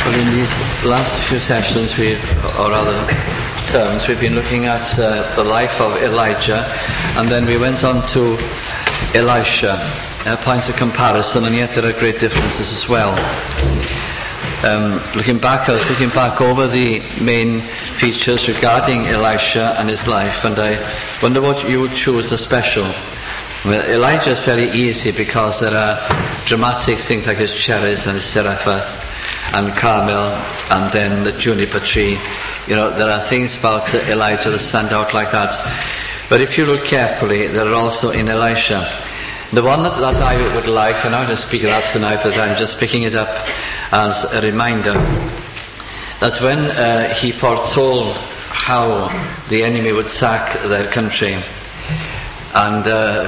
Well, in these last few sessions, or rather terms, we've been looking at the life of Elijah, and then we went on to Elisha, points of comparison, and yet there are great differences as well. I was looking back over the main features regarding Elisha and his life, and I wonder what you would choose as special. Well, Elijah is very easy because there are dramatic things like his cherries and his seraphoth and Carmel and then the juniper tree. You know, there are things about Elijah that stand out like that. But if you look carefully, there are also in Elisha. The one that I would like, and I'm going to speak of that tonight, but I'm just picking it up as a reminder, that when he foretold how the enemy would sack their country, and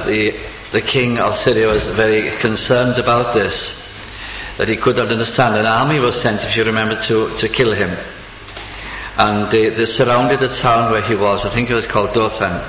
the king of Syria was very concerned about this, that he could not understand. An army was sent, if you remember, to kill him. And they surrounded the town where he was. I think it was called Dothan.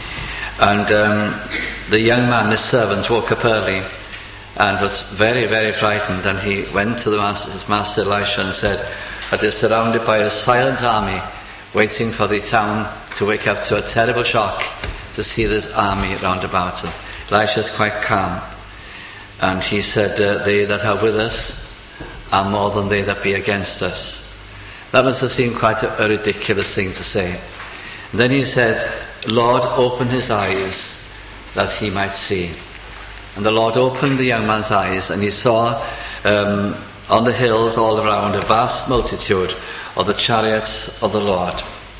And the young man, his servant, woke up early and was very, very frightened. And he went to his master Elisha and said that they're surrounded by a silent army waiting for the town to wake up to a terrible shock to see this army round about it. Elisha is quite calm. And he said, they that are with us are more than they that be against us. That must have seemed quite a ridiculous thing to say. And then he said, Lord, open his eyes that he might see. And the Lord opened the young man's eyes, and he saw on the hills all around a vast multitude of the chariots of the Lord.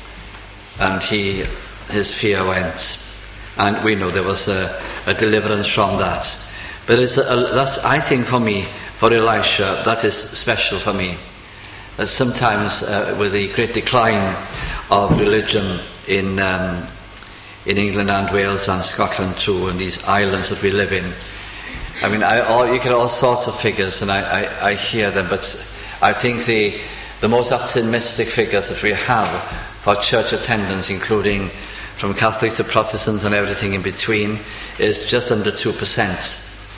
And his fear went. And we know there was a deliverance from that. But that's, I think, for me, for Elisha, that is special for me. Sometimes with the great decline of religion in England and Wales and Scotland too, and these islands that we live in, I mean, you get all sorts of figures, and I hear them, but I think the most optimistic figures that we have for church attendance, including from Catholics to Protestants and everything in between, is just under 2%.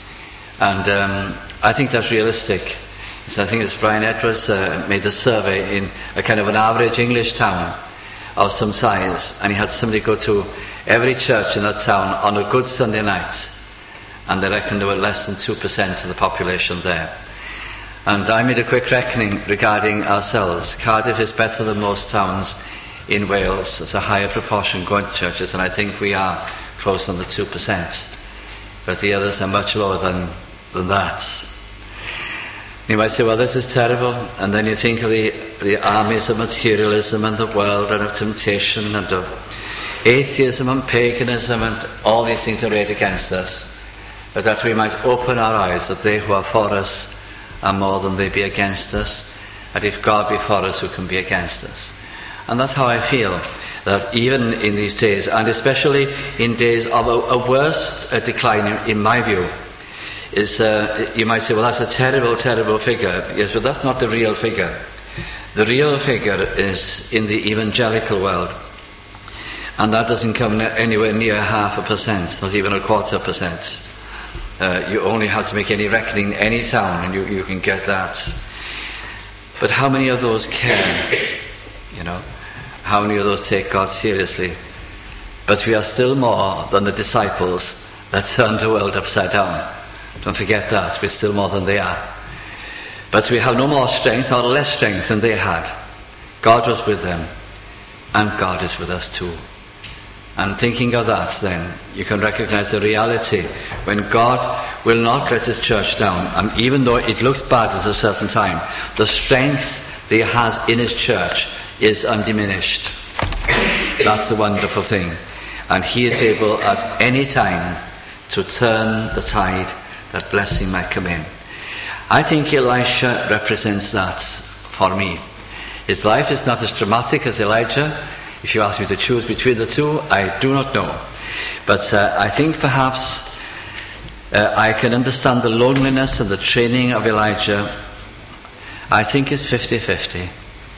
And I think that's realistic. So I think it's Brian Edwards made a survey in a kind of an average English town of some size, and he had somebody go to every church in that town on a good Sunday night, and they reckoned there were less than 2% of the population there. And I made a quick reckoning regarding ourselves. Cardiff is better than most towns in Wales. There's a higher proportion going to churches, and I think we are close on the 2%. But the others are much lower than that. You might say, well, this is terrible. And then you think of the armies of materialism and the world and of temptation and of atheism and paganism and all these things arrayed against us. But that we might open our eyes that they who are for us are more than they be against us. And if God be for us, who can be against us? And that's how I feel, that even in these days, and especially in days of a worse decline, in my view, is, you might say, well, that's a terrible, terrible figure. Yes, but that's not the real figure. The real figure is in the evangelical world. And that doesn't come anywhere near 0.5%, not even 0.25%. You only have to make any reckoning in any town, and you can get that. But how many of those care? You know, how many of those take God seriously? But we are still more than the disciples that turned the world upside down. Don't forget that. We're still more than they are. But we have no more strength or less strength than they had. God was with them, and God is with us too. And thinking of that, then, you can recognize the reality when God will not let his church down, and even though it looks bad at a certain time, the strength that he has in his church is undiminished. That's the wonderful thing. And he is able at any time to turn the tide that blessing might come in. I think Elisha represents that for me. His life is not as dramatic as Elijah. If you ask me to choose between the two, I do not know. But I think perhaps I can understand the loneliness and the training of Elijah. I think it's 50-50.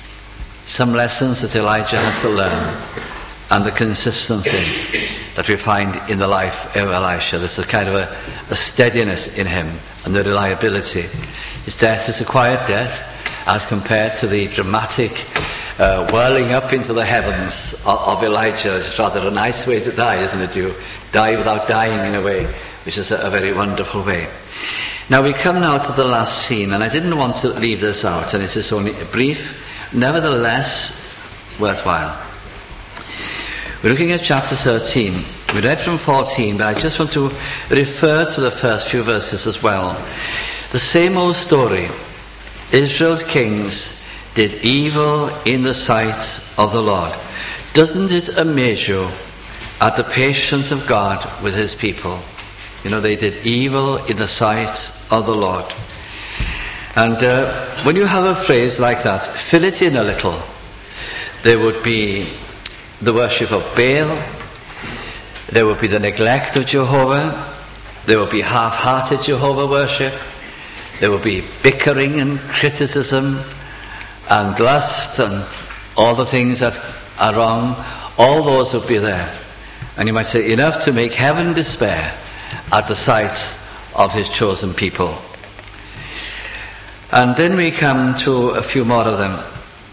Some lessons that Elijah had to learn, and the consistency that we find in the life of Elisha. There's a kind of a steadiness in him and the reliability. His death is a quiet death, as compared to the dramatic whirling up into the heavens of Elijah. It's rather a nice way to die, isn't it? You die without dying in a way, which is a very wonderful way. Now we come now to the last scene, and I didn't want to leave this out, and it is only brief, nevertheless worthwhile. We're looking at chapter 13. We read from 14, but I just want to refer to the first few verses as well. The same old story. Israel's kings did evil in the sight of the Lord. Doesn't it amaze you at the patience of God with his people? You know, they did evil in the sight of the Lord. And when you have a phrase like that, fill it in a little. There would be the worship of Baal. There would be the neglect of Jehovah. There would be half-hearted Jehovah worship. There would be bickering and criticism and lust and all the things that are wrong. All those would be there. And you might say, enough to make heaven despair at the sight of his chosen people. And then we come to a few more of them.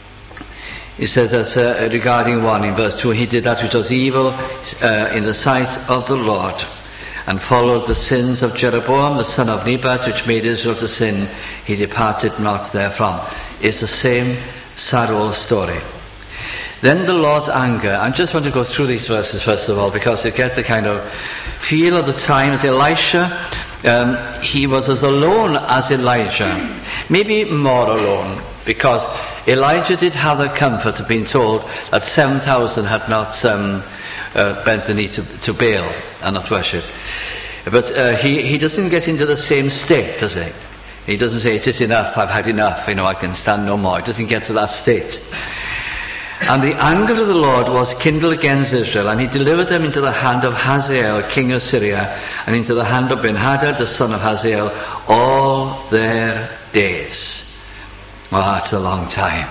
He says that regarding one in verse 2, he did that which was evil in the sight of the Lord, and followed the sins of Jeroboam the son of Nebat, which made Israel to sin. He departed not therefrom. It's the same sad old story. Then the Lord's anger. I just want to go through these verses first of all, because it gets the kind of feel of the time that Elisha, he was as alone as Elijah, maybe more alone, because Elijah did have the comfort of being told that 7,000 had not bent the knee to Baal and not worship. But he doesn't get into the same state, does he? He doesn't say, it is enough, I've had enough, I can stand no more. He doesn't get to that state. And the anger of the Lord was kindled against Israel, and he delivered them into the hand of Hazael, king of Syria, and into the hand of Ben-Hadad, the son of Hazael, all their days. Well, that's a long time.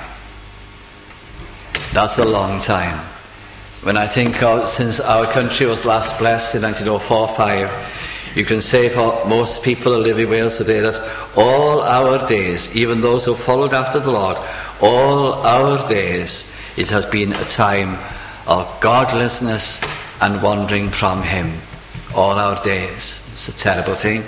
That's a long time. When I think of since our country was last blessed in 1904-5, you can say for most people who live in Wales today that all our days, even those who followed after the Lord, all our days, it has been a time of godlessness and wandering from him. All our days. It's a terrible thing.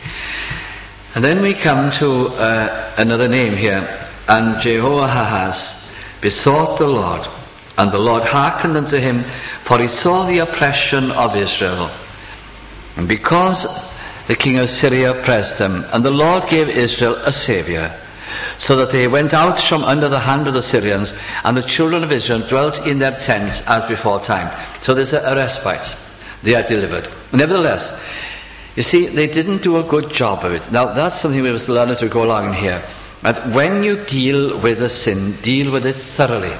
And then we come to another name here. And Jehoahaz besought the Lord, and the Lord hearkened unto him, for he saw the oppression of Israel. And because the king of Syria oppressed them, and the Lord gave Israel a saviour, so that they went out from under the hand of the Syrians, and the children of Israel dwelt in their tents as before time. So there's a respite. They are delivered. Nevertheless, you see, they didn't do a good job of it. Now, that's something we must learn as we go along in here. That when you deal with a sin, deal with it thoroughly.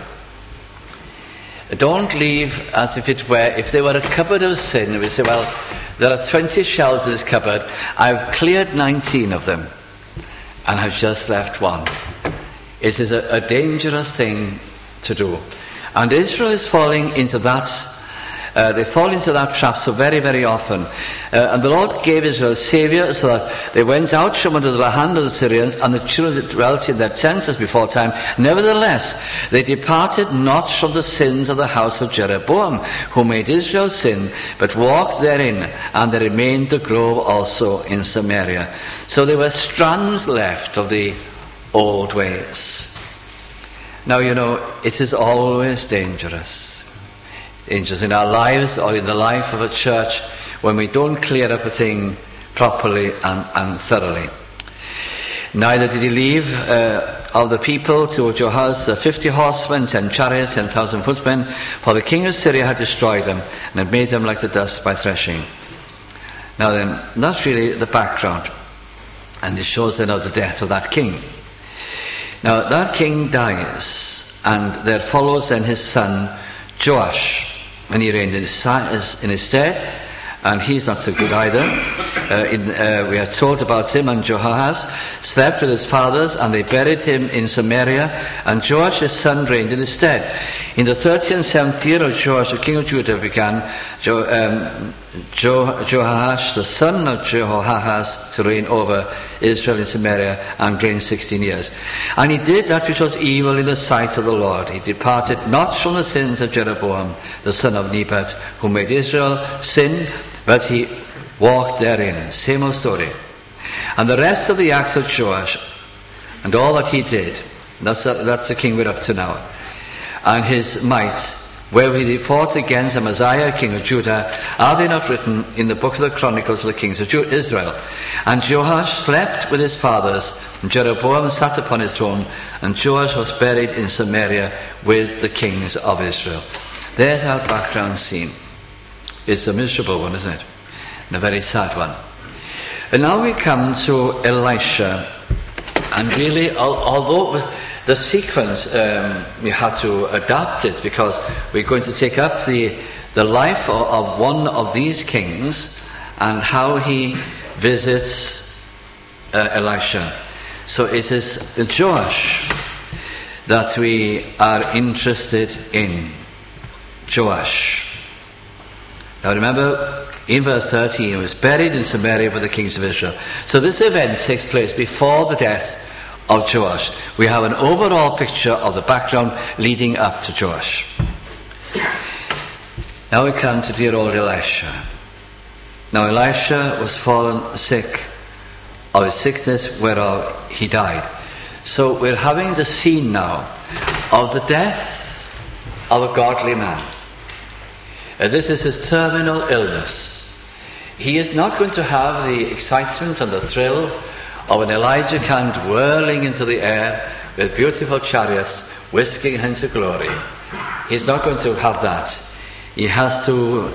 Don't leave as if it were, if there were a cupboard of sin, we say, well, there are 20 shelves in this cupboard, I've cleared 19 of them, and I've just left one. It is a dangerous thing to do. And Israel is falling into that. They fall into that trap so very, very often. And the Lord gave Israel a saviour, so that they went out from under the hand of the Syrians, and the children dwelt in their tents as before time. Nevertheless, they departed not from the sins of the house of Jeroboam, who made Israel sin, but walked therein, and there remained the grove also in Samaria. So there were strands left of the old ways. Now, it is always dangerous in our lives or in the life of a church when we don't clear up a thing properly and thoroughly. Neither did he leave of the people to Jehoahaz 50 horsemen, 10 chariots, 10,000 footmen, for the king of Syria had destroyed them and had made them like the dust by threshing. Now then, that's really the background, and it shows then of the death of that king. Now that king dies, and there follows then his son Joash, and he reigned in his stead, and he's not so good either. We are told about him, and Jehoahaz slept with his fathers, and they buried him in Samaria, and Joash his son reigned in his stead. In the 37th year of Joash, the king of Judah, began Jehoash, the son of Jehoahaz, to reign over Israel in Samaria and reign 16 years. And he did that which was evil in the sight of the Lord. He departed not from the sins of Jeroboam, the son of Nebat, who made Israel sin, but he walked therein. Same old story. And the rest of the acts of Joash, and all that he did, that's the king we're up to now, and his might, wherewith he fought against Amaziah, king of Judah, are they not written in the book of the Chronicles of the kings of Israel? And Joash slept with his fathers, and Jeroboam sat upon his throne, and Joash was buried in Samaria with the kings of Israel. There's our background scene. It's a miserable one, isn't it? And a very sad one. And now we come to Elisha, and really, although the sequence, you have to adapt it, because we're going to take up the life of one of these kings and how he visits Elisha. So it is Joash that we are interested in. Joash. Now remember, in verse 13, he was buried in Samaria with the kings of Israel. So this event takes place before the death of Joash. We have an overall picture of the background leading up to Joash. Now we come to dear old Elisha. Now Elisha was fallen sick of his sickness whereof he died. So we're having the scene now of the death of a godly man. This is his terminal illness. He is not going to have the excitement and the thrill of an Elijah kind whirling into the air with beautiful chariots whisking him to glory. He's not going to have that. He has to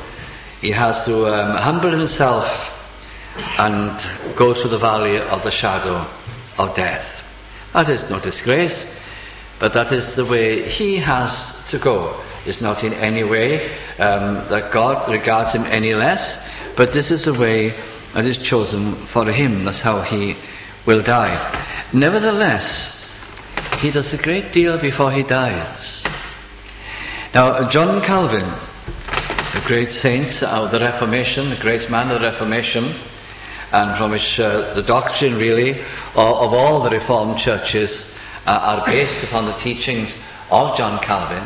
humble himself and go to the valley of the shadow of death. That is no disgrace, but that is the way he has to go. It's not in any way that God regards him any less, but this is the way that is chosen for him. That's how he will die. Nevertheless, he does a great deal before he dies. Now, John Calvin, the great saint of the Reformation, the great man of the Reformation, and from which the doctrine really of all the Reformed churches are based upon the teachings of John Calvin.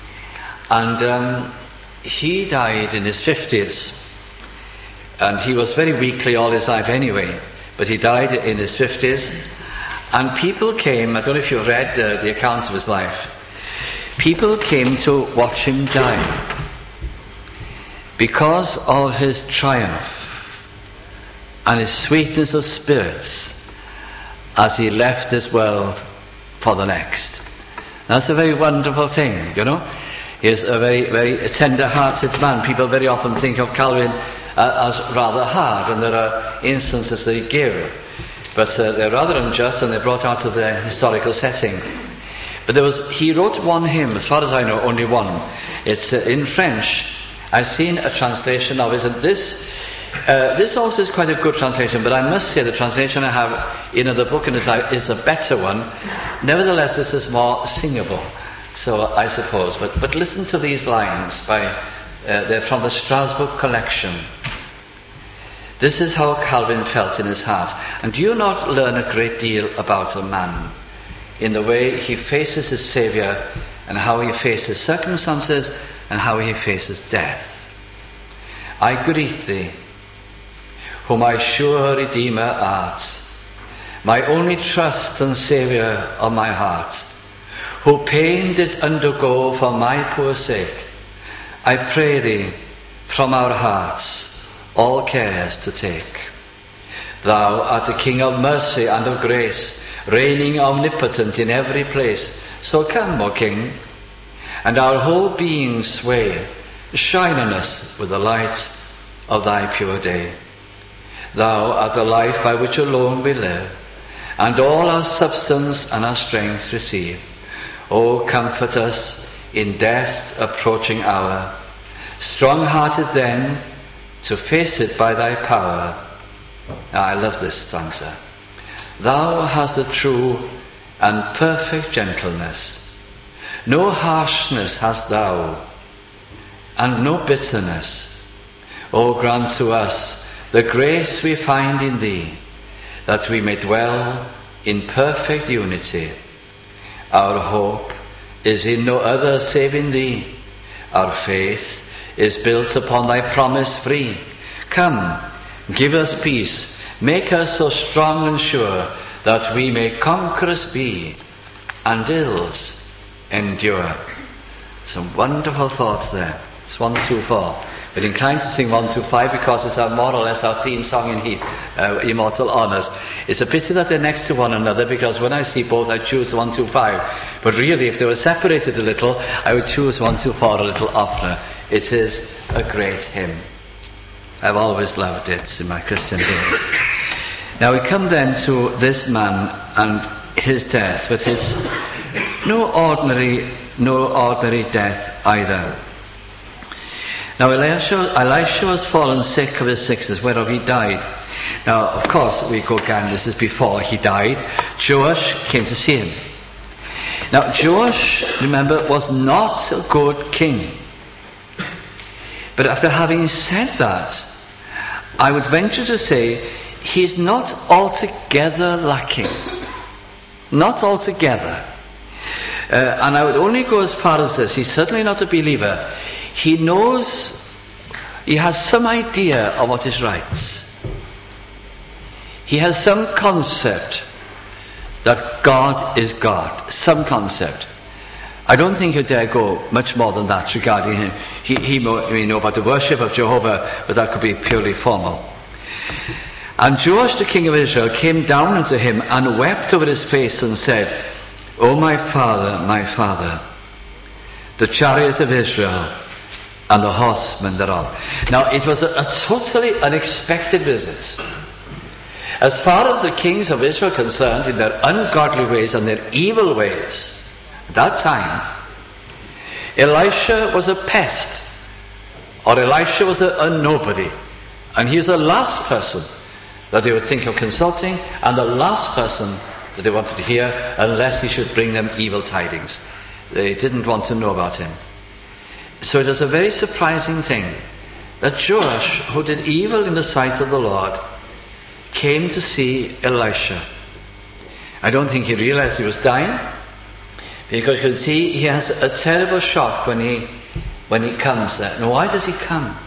And he died in his 50s. And he was very weakly all his life anyway. But he died in his 50s. And people came, I don't know if you've read the account of his life. People came to watch him die because of his triumph and his sweetness of spirits as he left this world for the next. That's a very wonderful thing, you know. He is a very, very tender-hearted man. People very often think of Calvin as rather hard, and there are instances that he gave, but they're rather unjust, and they're brought out of their historical setting. But he wrote one hymn, as far as I know, only one. It's in French. I've seen a translation of it, and this also is quite a good translation, but I must say the translation I have in the book is a better one. Nevertheless, this is more singable, so I suppose. But listen to these lines they're from the Strasbourg collection. This is how Calvin felt in his heart. And do you not learn a great deal about a man in the way he faces his Saviour, and how he faces circumstances, and how he faces death? I greet thee, who my sure Redeemer art, my only trust and Saviour of my heart, who pain didst undergo for my poor sake. I pray thee, from our hearts all cares to take. Thou art the King of mercy and of grace, reigning omnipotent in every place. So come, O King, and our whole being sway, shine on us with the light of thy pure day. Thou art the life by which alone we live, and all our substance and our strength receive. O comfort us in death's approaching hour, strong-hearted then to face it by thy power. Now, I love this stanza. Thou hast the true and perfect gentleness. No harshness hast thou, and no bitterness. O grant to us the grace we find in thee, that we may dwell in perfect unity. Our hope is in no other save in thee. Our faith is built upon thy promise free. Come, give us peace, make us so strong and sure, that we may conquerors be, and ills endure. Some wonderful thoughts there. It's 1, 2, 4. We're inclined to sing 1, 2, 5 because it's more or less our theme song in Heath, Immortal Honours. It's a pity that they're next to one another, because when I see both I choose 1, 2, 5. But really, if they were separated a little, I would choose 1, 2, 4 a little oftener. It is a great hymn. I've always loved it in my Christian days. Now we come then to this man and his death, but it's no ordinary death either. Now Elisha was fallen sick of his sickness, whereof he died. Now, of course, we go again, this is before he died. Joash came to see him. Now, Joash, remember, was not a good king. But after having said that, I would venture to say he's not altogether lacking. Not altogether. And I would only go as far as this. He's certainly not a believer. He knows, he has some idea of what is right. He has some concept that God is God. Some concept. I don't think he'd dare go much more than that regarding him. He may know about the worship of Jehovah, but that could be purely formal. And Joash the king of Israel came down unto him and wept over his face and said, O my father, the chariot of Israel and the horsemen thereof. Now it was a totally unexpected visit. As far as the kings of Israel are concerned, in their ungodly ways and their evil ways, at that time, Elisha was a pest, or Elisha was a nobody, and he was the last person that they would think of consulting, and the last person that they wanted to hear, unless he should bring them evil tidings. They didn't want to know about him. So it was a very surprising thing that Joash, who did evil in the sight of the Lord, came to see Elisha. I don't think he realized he was dying, because you can see he has a terrible shock when he comes there. Now, why does he come?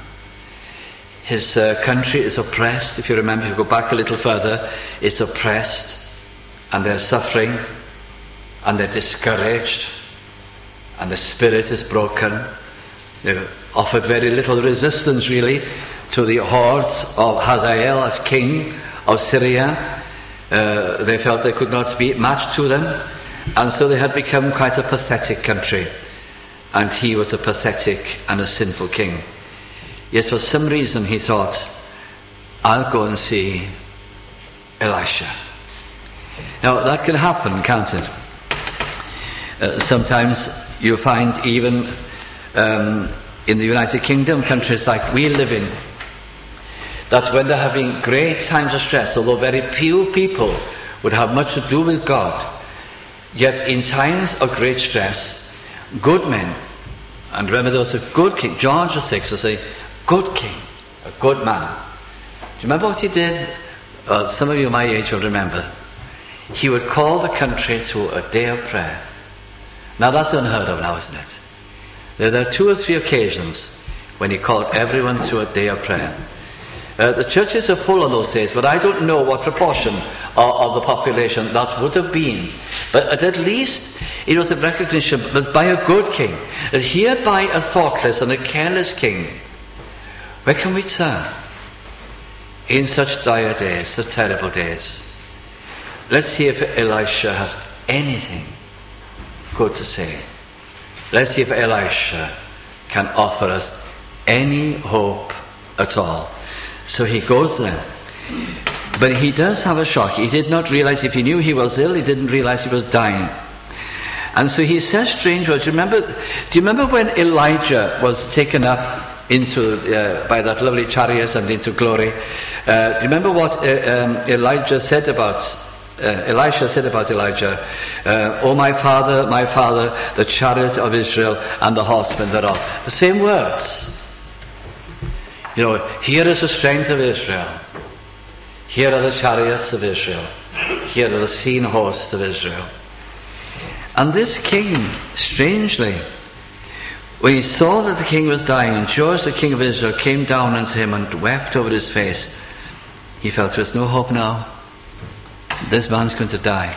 His country is oppressed. If you remember, if you go back a little further, it's oppressed, and they're suffering, and they're discouraged, and the spirit is broken. They've offered very little resistance, really, to the hordes of Hazael as king of Syria. They felt they could not be matched to them, and so they had become quite a pathetic country, and he was a pathetic and a sinful king. Yet for some reason he thought, I'll go and see Elisha. Now that can happen, can't it? Sometimes you find even in the United Kingdom, countries like we live in, that when they're having great times of stress, although very few people would have much to do with God, yet in times of great stress, good men, and remember there was a good king, George VI was a good king, a good man. Do you remember what he did? Some of you my age will remember. He would call the country to a day of prayer. Now that's unheard of now, isn't it? There are 2 or 3 occasions when he called everyone to a day of prayer. The churches are full on those days, but I don't know what proportion of the population that would have been. But at least it was a recognition that by a good king, that here by a thoughtless and a careless king, where can we turn in such dire days, such terrible days? Let's see if Elisha has anything good to say. Let's see if Elisha can offer us any hope at all. So he goes there. But he does have a shock. He did not realize, if he knew he was ill, he didn't realize he was dying. And so he says strange words. Do you remember when Elijah was taken up into by that lovely chariot and into glory? Do you remember what Elisha said about Elijah? O my father, the chariot of Israel and the horsemen thereof. The same words. Here is the strength of Israel. Here are the chariots of Israel. Here are the seen hosts of Israel. And this king, strangely, when he saw that the king was dying, and Joash, the king of Israel, came down unto him and wept over his face, he felt there was no hope now. This man's going to die.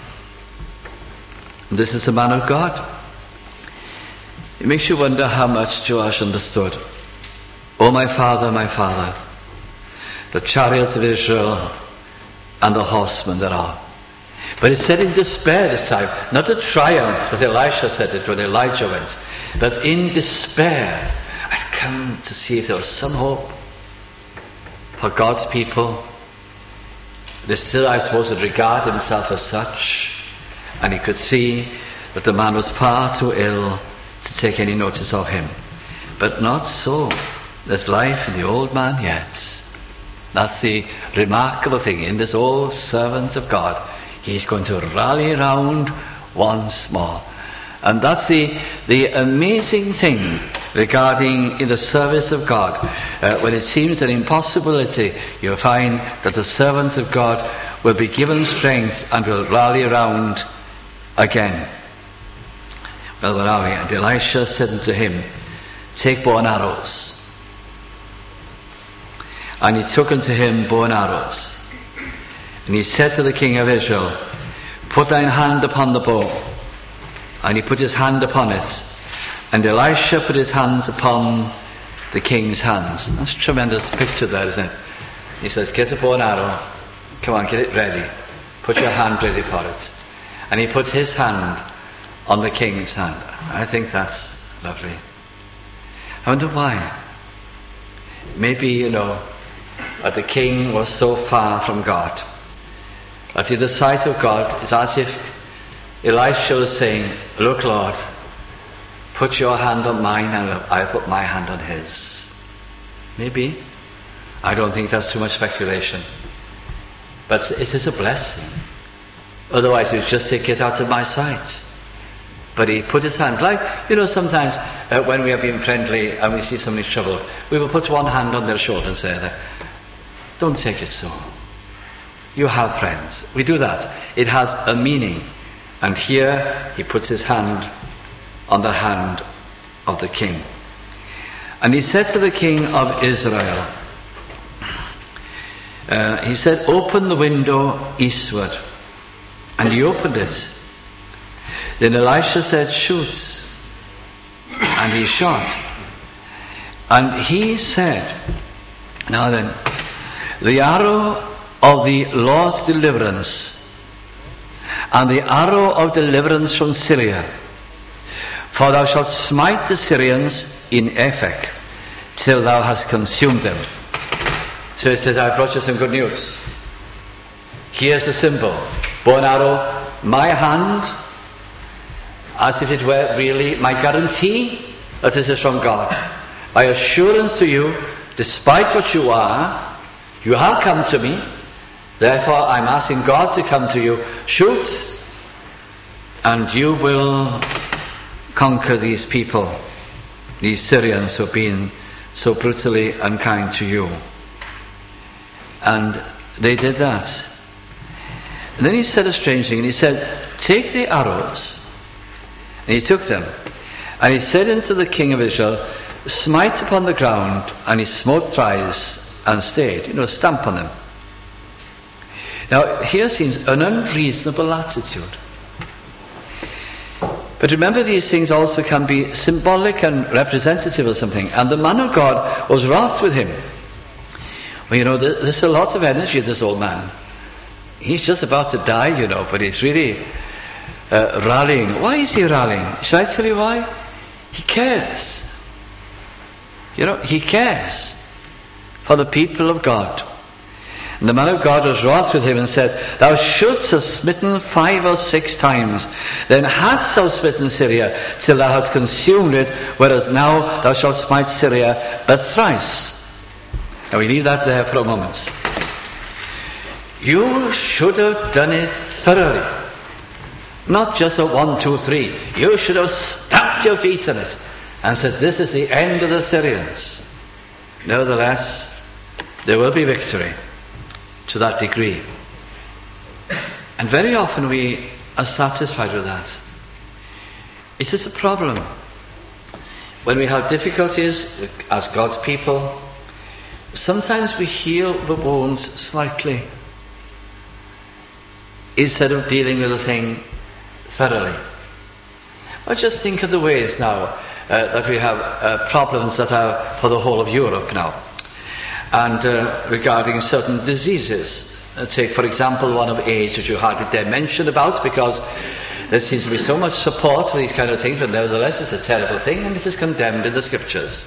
This is a man of God. It makes you wonder how much Joash understood. Oh, my father, the chariots of Israel and the horsemen thereof. But it said in despair this time, not a triumph that Elisha said it when Elijah went, but in despair. I'd come to see if there was some hope for God's people. They still, I suppose, would regard himself as such, and he could see that the man was far too ill to take any notice of him. But not so. There's life in the old man yet. That's the remarkable thing. In this old servant of God, he's going to rally round once more. And that's the amazing thing regarding in the service of God. When it seems an impossibility, you'll find that the servant of God will be given strength and will rally round again. Well, where are we? And Elisha said unto him, take bow and arrows. And he took unto him bow and arrows. And he said to the king of Israel, put thine hand upon the bow. And he put his hand upon it. And Elisha put his hands upon the king's hands. That's a tremendous picture there, isn't it? He says, get a bow and arrow. Come on, get it ready. Put your hand ready for it. And he put his hand on the king's hand. I think that's lovely. I wonder why. Maybe, that the king was so far from God, that in the sight of God, it's as if Elisha was saying, look, Lord, put your hand on mine and I'll put my hand on his. Maybe. I don't think that's too much speculation. But it is a blessing. Otherwise he'd just say, get out of my sight. But he put his hand, like, sometimes when we are being friendly and we see somebody's trouble, we will put one hand on their shoulder and say, don't take it so. You have friends. We do that. It has a meaning. And here he puts his hand on the hand of the king. And he said to the king of Israel, he said, open the window eastward. And he opened it. Then Elisha said, shoot. And he shot. And he said, now then, the arrow of the Lord's deliverance and the arrow of deliverance from Syria, for thou shalt smite the Syrians in Ephek till thou hast consumed them. So he says, I brought you some good news. Here's the symbol. Bow and arrow, my hand, as if it were really my guarantee that this is from God. My assurance to you, despite what you are, you have come to me, therefore I'm asking God to come to you. Shoot, and you will conquer these people, these Syrians who have been so brutally unkind to you. And they did that. And then he said a strange thing, and he said, take the arrows. And he took them. And he said unto the king of Israel, smite upon the ground. And he smote thrice and stayed. Stamp on them. Now, here seems an unreasonable attitude. But remember, these things also can be symbolic and representative of something. And the man of God was wroth with him. Well, there's a lot of energy, this old man. He's just about to die, but he's really rallying. Why is he rallying? Shall I tell you why? He cares. He cares for the people of God. And the man of God was wroth with him and said, thou shouldst have smitten 5 or 6 times. Then hadst thou smitten Syria till thou hadst consumed it, whereas now thou shalt smite Syria but thrice. Now we leave that there for a moment. You should have done it thoroughly. Not just a 1, 2, 3. You should have stamped your feet on it and said, this is the end of the Syrians. nevertheless, there will be victory to that degree. And very often we are satisfied with that. It is a problem when we have difficulties as God's people. Sometimes we heal the wounds slightly instead of dealing with the thing thoroughly. Or just think of the ways now that we have problems that are for the whole of Europe now, and regarding certain diseases. Take, for example, one of AIDS, which you hardly dare mention about, because there seems to be so much support for these kind of things, but nevertheless it's a terrible thing, and it is condemned in the Scriptures.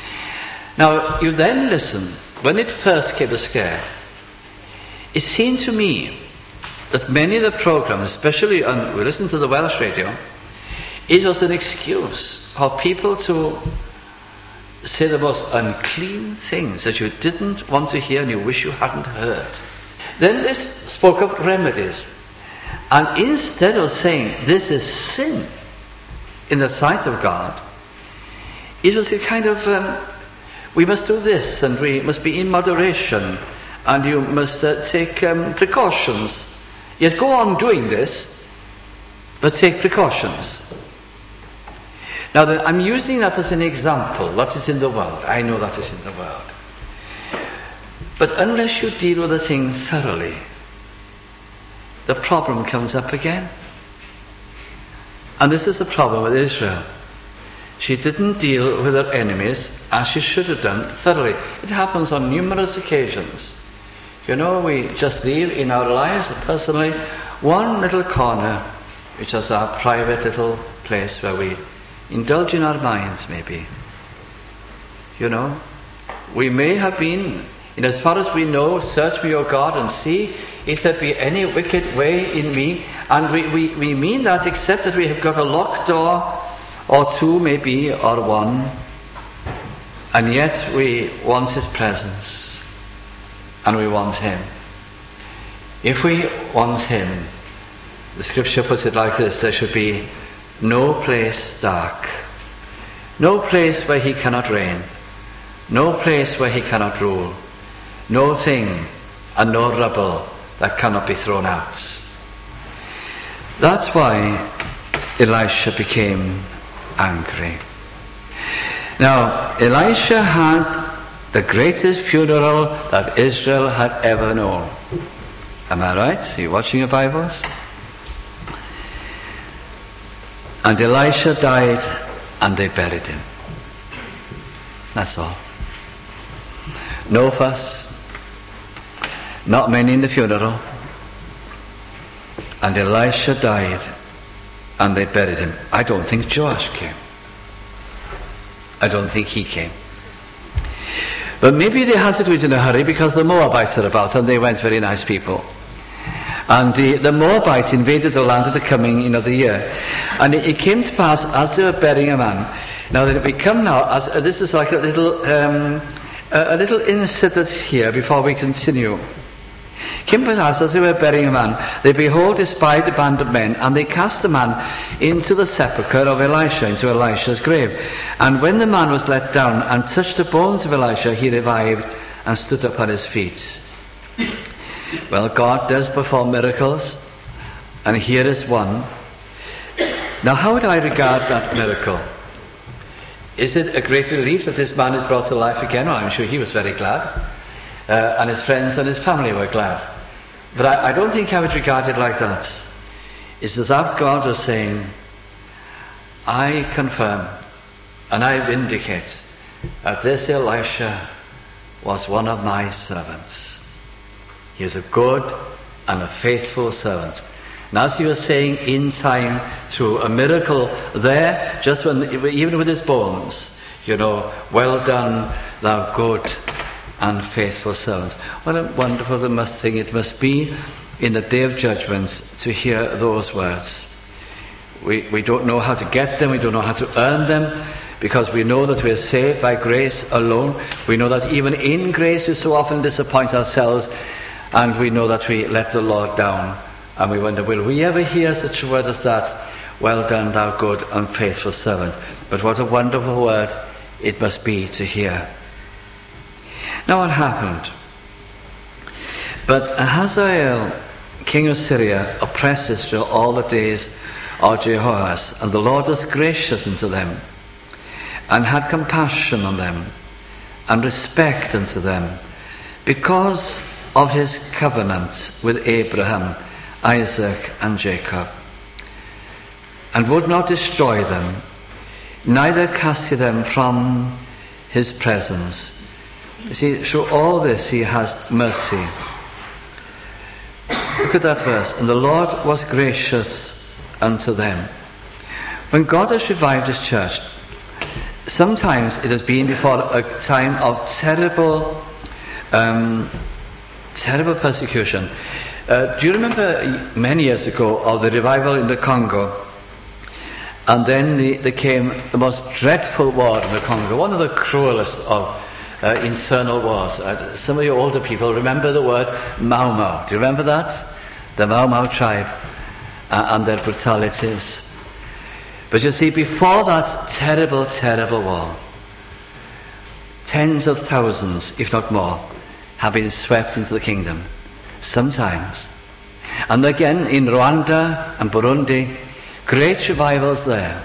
Now, you then listen. When it first came to scare, it seemed to me that many of the programs, especially when we listened to the Welsh radio, it was an excuse for people to say the most unclean things that you didn't want to hear and you wish you hadn't heard. Then this spoke of remedies. And instead of saying this is sin in the sight of God, it was a kind of we must do this, and we must be in moderation, and you must take precautions. Yet go on doing this, but take precautions. Now, I'm using that as an example. That is in the world. I know that is in the world. But unless you deal with the thing thoroughly, the problem comes up again. And this is the problem with Israel. She didn't deal with her enemies as she should have done thoroughly. It happens on numerous occasions. You know, we just leave in our lives personally one little corner, which is our private little place where we indulge in our minds, maybe. You know, we may have been, in as far as we know, search me, O God, and see if there be any wicked way in me. And we mean that, except that we have got a locked door, or two maybe, or one, and yet we want His presence, and we want Him. If we want Him, the Scripture puts it like this: there should be no place dark, no place where He cannot reign, no place where He cannot rule, no thing and no rubble that cannot be thrown out. That's why Elisha became angry. Now, Elisha had the greatest funeral that Israel had ever known. Am I right? Are you watching your Bibles? And Elisha died, and they buried him. That's all. No fuss. Not many in the funeral. And Elisha died, and they buried him. I don't think Joash came. I don't think he came. But maybe they had to do it in a hurry because the Moabites are about, and they weren't very nice people. And the Moabites invaded the land at the coming of the year. And it came to pass, as they were burying a man. Now, that we come now, as this is like a little incident here before we continue. Came to pass, as they were burying a man, they behold, espied a band of men, and they cast the man into the sepulchre of Elisha, into Elisha's grave. And when the man was let down and touched the bones of Elisha, he revived and stood up on his feet. Well, God does perform miracles, and here is one. Now, how would I regard that miracle? Is it a great relief that this man is brought to life again? Well, I'm sure he was very glad, and his friends and his family were glad. But I don't think I would regard it like that. It's as if God was saying, I confirm and I vindicate that this Elisha was one of my servants. He is a good and a faithful servant. And as he was saying in time through a miracle there, just when, even with his bones, well done, thou good and faithful servant. What a wonderful thing it must be in the day of judgment to hear those words. We don't know how to get them, we don't know how to earn them, because we know that we are saved by grace alone. We know that even in grace we so often disappoint ourselves, and we know that we let the Lord down. And we wonder, will we ever hear such a word as that? Well done, thou good and faithful servant. But what a wonderful word it must be to hear. Now what happened? But Hazael, king of Syria, oppressed Israel all the days of Jehoahaz, and the Lord was gracious unto them, and had compassion on them, and respect unto them, because of his covenant with Abraham, Isaac, and Jacob, and would not destroy them, neither cast he them from his presence. You see, through all this he has mercy. Look at that verse. And the Lord was gracious unto them. When God has revived his church, sometimes it has been before a time of terrible persecution. Do you remember many years ago of the revival in the Congo? And then there came the most dreadful war in the Congo, one of the cruelest of internal wars. Some of you older people remember the word Mau Mau. Do you remember that? The Mau Mau tribe and their brutalities. But you see, before that terrible, terrible war, tens of thousands, if not more, have been swept into the kingdom. Sometimes. And again in Rwanda and Burundi, great revivals there.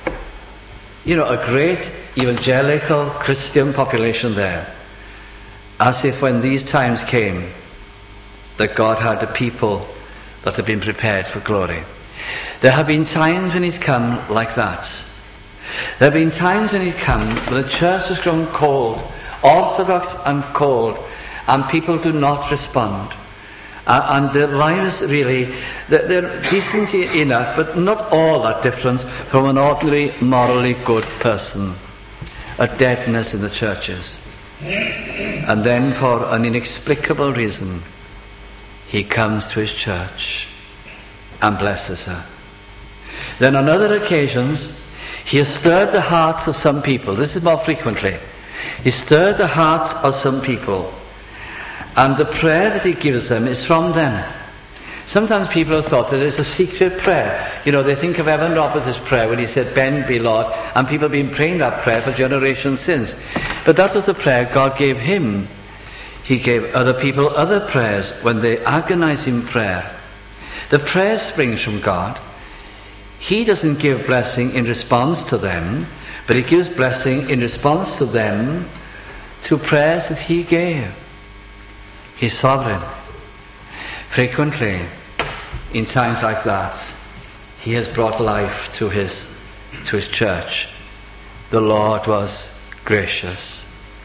You know, a great evangelical Christian population there. As if when these times came, that God had a people that had been prepared for glory. There have been times when he's come like that. There have been times when he's come when the church has grown cold, orthodox and cold, and people do not respond. And their lives really, they're decent enough, but not all that different from an ordinary, morally good person. A deadness in the churches. And then for an inexplicable reason, he comes to his church and blesses her. Then on other occasions, he has stirred the hearts of some people. This is more frequently. He stirred the hearts of some people. And the prayer that he gives them is from them. Sometimes people have thought that it's a secret prayer. You know, they think of Evan Roberts' prayer when he said, "Bend me, Lord," and people have been praying that prayer for generations since. But that was the prayer God gave him. He gave other people other prayers when they agonize in prayer. The prayer springs from God. He doesn't give blessing in response to them, but he gives blessing in response to them to prayers that he gave. He's sovereign. Frequently, in times like that, he has brought life to his church. The Lord was gracious.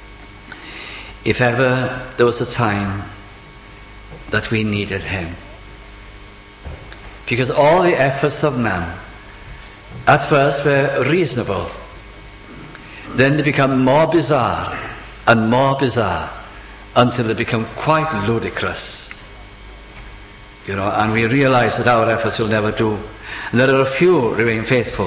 If ever there was a time that we needed him. Because all the efforts of man at first were reasonable. Then they become more bizarre and more bizarre until they become quite ludicrous. You know, and we realize that our efforts will never do. And there are a few remain faithful.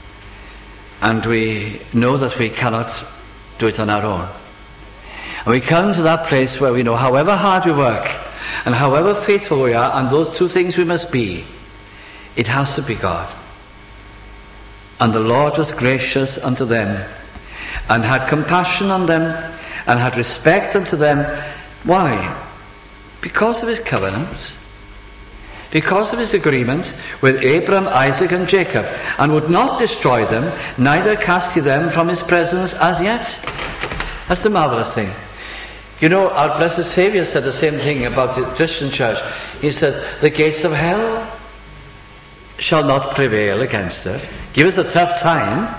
And we know that we cannot do it on our own. And we come to that place where we know however hard we work and however faithful we are, and those two things we must be, it has to be God. And the Lord was gracious unto them, and had compassion on them, and had respect unto them. Why? Because of his covenant, because of his agreement with Abraham, Isaac, and Jacob, and would not destroy them, neither cast he them from his presence as yet. That's the marvelous thing. You know, our blessed Saviour said the same thing about the Christian church. He says, the gates of hell shall not prevail against it. Give us a tough time.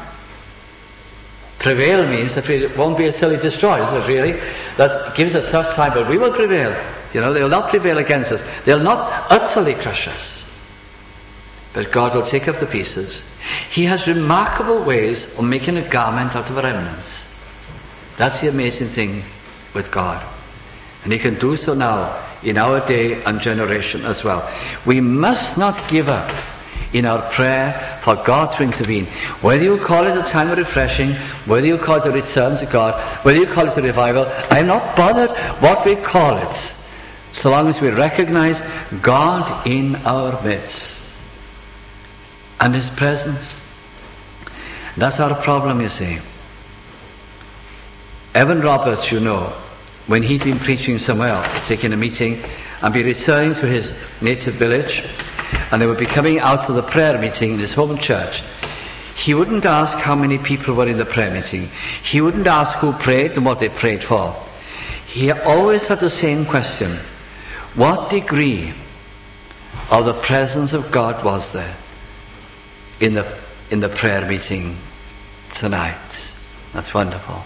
Prevail means that we won't be utterly destroyed, is it really? That gives us a tough time, but we will prevail. You know, they will not prevail against us. They'll not utterly crush us. But God will take up the pieces. He has remarkable ways of making a garment out of a remnant. That's the amazing thing with God. And he can do so now in our day and generation as well. We must not give up in our prayer for God to intervene. Whether you call it a time of refreshing, whether you call it a return to God, whether you call it a revival, I'm not bothered what we call it, so long as we recognize God in our midst and his presence. That's our problem, you see. Evan Roberts, you know, when he'd been preaching somewhere, taking a meeting, and be returning to his native village, and they would be coming out to the prayer meeting in his home church, he wouldn't ask how many people were in the prayer meeting. He wouldn't ask who prayed and what they prayed for. He always had the same question: what degree of the presence of God was there in the prayer meeting tonight? That's wonderful.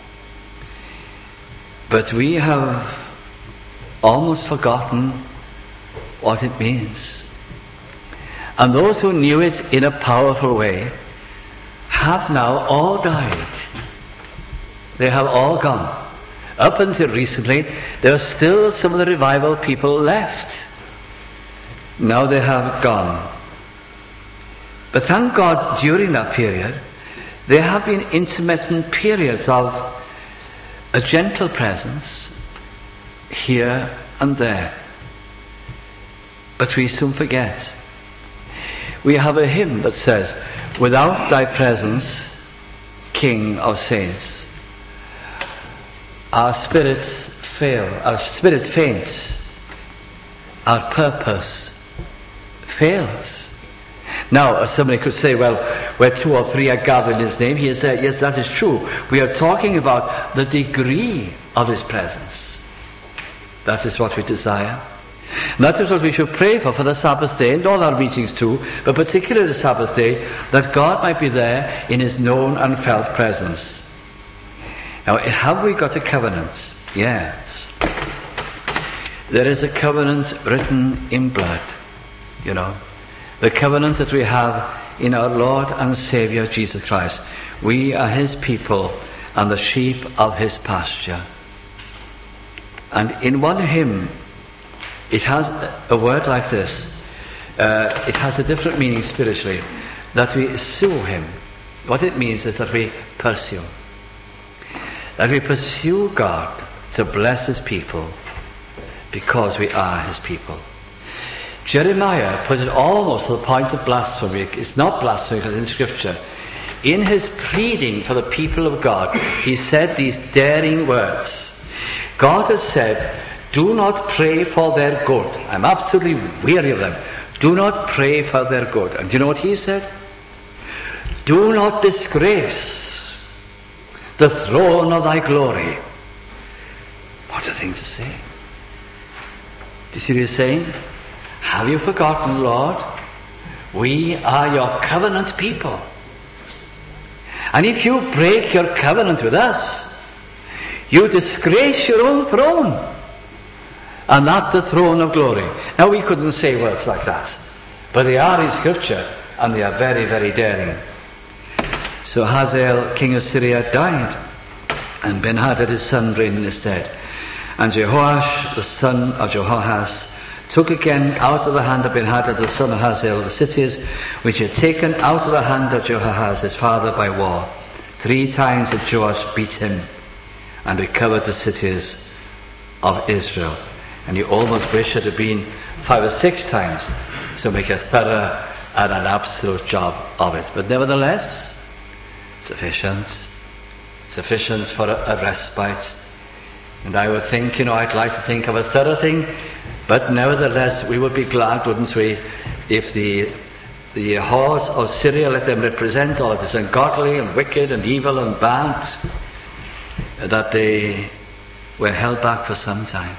But we have almost forgotten what it means. And those who knew it in a powerful way have now all died. They have all gone. Up until recently, there are still some of the revival people left. Now they have gone. But thank God, during that period, there have been intermittent periods of a gentle presence here and there. But we soon forget. We have a hymn that says, "Without thy presence, King of saints, our spirits fail, our spirit faints, our purpose fails." Now, somebody could say, well, where two or three are gathered in his name, he is there. Yes, that is true. We are talking about the degree of his presence. That is what we desire. And that is what we should pray for the Sabbath day, and all our meetings too, but particularly the Sabbath day, that God might be there in his known and felt presence. Now, have we got a covenant? Yes. There is a covenant written in blood, you know. The covenant that we have in our Lord and Saviour Jesus Christ. We are his people and the sheep of his pasture. And in one hymn, it has a word like this. It has a different meaning spiritually. That we sue him. What it means is that we pursue. That we pursue God to bless his people because we are his people. Jeremiah put it almost to the point of blasphemy. It's not blasphemy because in Scripture. In his pleading for the people of God, he said these daring words. God has said, do not pray for their good. I'm absolutely weary of them. Do not pray for their good. And do you know what he said? Do not disgrace the throne of thy glory. What a thing to say. Do you see what he's saying? Have you forgotten, Lord? We are your covenant people. And if you break your covenant with us, you disgrace your own throne, and not the throne of glory. Now, we couldn't say words like that, but they are in Scripture, and they are very, very daring. So Hazael, king of Syria, died, and Ben-Hadad his son reigned in his stead. And Jehoash, the son of Jehoahaz, took again out of the hand of Ben-Hadad the son of Hazael the cities which he had taken out of the hand of Jehoahaz his father by war. 3 times did Joash beat him and recovered the cities of Israel. And you almost wish it had been 5 or 6 times to make a thorough and an absolute job of it. But nevertheless, sufficient for a respite. And I would think, I'd like to think of a thorough thing, but nevertheless, we would be glad, wouldn't we, if the hordes of Syria, let them represent all of this ungodly and wicked and evil and bad, that they were held back for some time.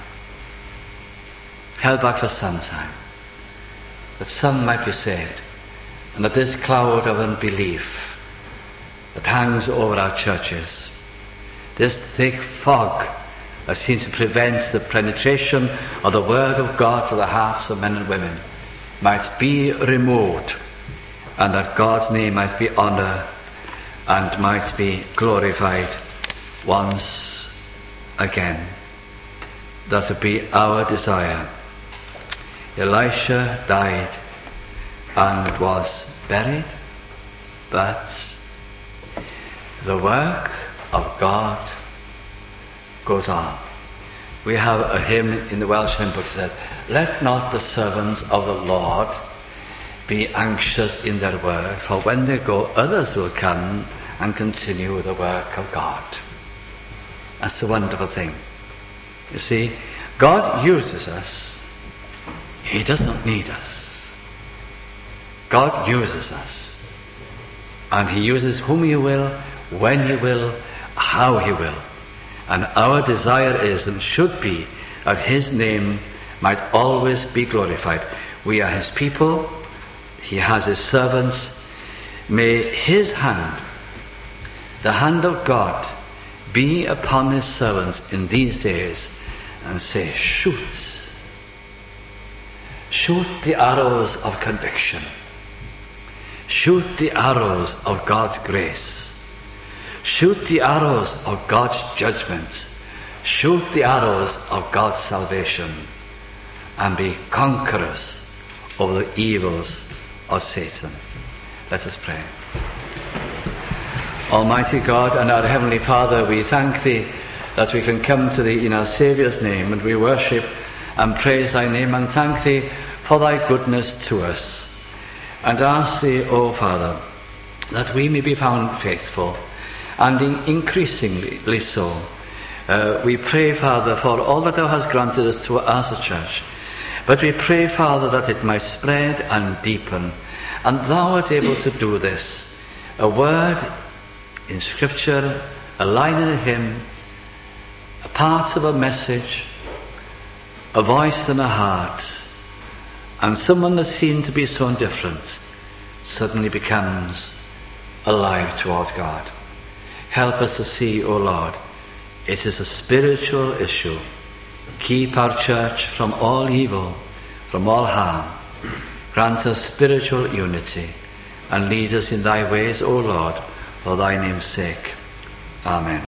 Held back for some time. That some might be saved. And that this cloud of unbelief that hangs over our churches, this thick fog that seems to prevent the penetration of the word of God to the hearts of men and women, might be removed, and that God's name might be honoured and might be glorified once again. That would be our desire. Elisha died and was buried, but the work of God goes on. We have a hymn in the Welsh hymn book that said, let not the servants of the Lord be anxious in their work, for when they go, others will come and continue the work of God. That's the wonderful thing. You see, God uses us. He does not need us. God uses us. And He uses whom He will, when He will, how He will. And our desire is and should be that His name might always be glorified. We are His people. He has His servants. May His hand, the hand of God, be upon His servants in these days and say, shoot the arrows of conviction. Shoot the arrows of God's grace. Shoot the arrows of God's judgments. Shoot the arrows of God's salvation. And be conquerors over the evils of Satan. Let us pray. Almighty God and our Heavenly Father, we thank Thee that we can come to Thee in our Saviour's name, and we worship and praise Thy name and thank Thee for Thy goodness to us. And ask Thee, O Father, that we may be found faithful and increasingly so. We pray, Father, for all that Thou hast granted us to as a church. But we pray, Father, that it might spread and deepen. And Thou art able to do this. A word in Scripture, a line in a hymn, a part of a message, a voice in a heart, and someone that seemed to be so indifferent suddenly becomes alive towards God. Help us to see, O Lord, it is a spiritual issue. Keep our church from all evil, from all harm. Grant us spiritual unity and lead us in Thy ways, O Lord, for Thy name's sake. Amen.